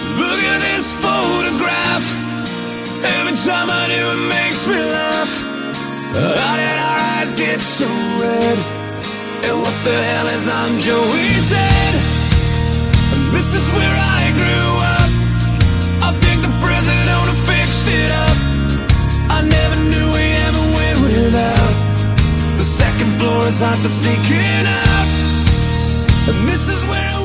Look at this photograph. Every time I do, it makes me laugh. How did our eyes get so red? And what the hell is on Joey's head? This is where I grew up. I think the president owner fixed it up. I never knew we ever went without. The second floor is hot for sneaking out. And this is where